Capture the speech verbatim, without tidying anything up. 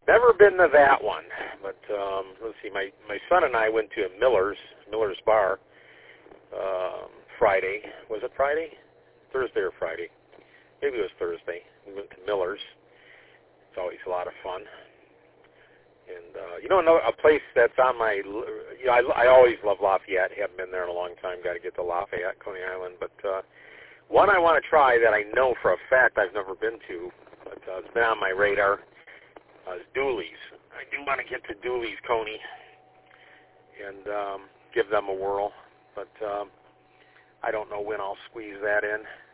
Never been to that one, but um, let's see. My my son and I went to Miller's Miller's Bar um, Friday. Was it Friday? Thursday or Friday? Maybe it was Thursday. We went to Miller's. It's always a lot of fun. And uh, you know, another a place that's on my. You know, I, I always love Lafayette. Haven't been there in a long time. Got to get to Lafayette, Coney Island. But uh, one I want to try that I know for a fact I've never been to, but uh, it's been on my radar. Uh, is Dooley's. I do want to get to Dooley's, Coney, and um, give them a whirl, but um, I don't know when I'll squeeze that in.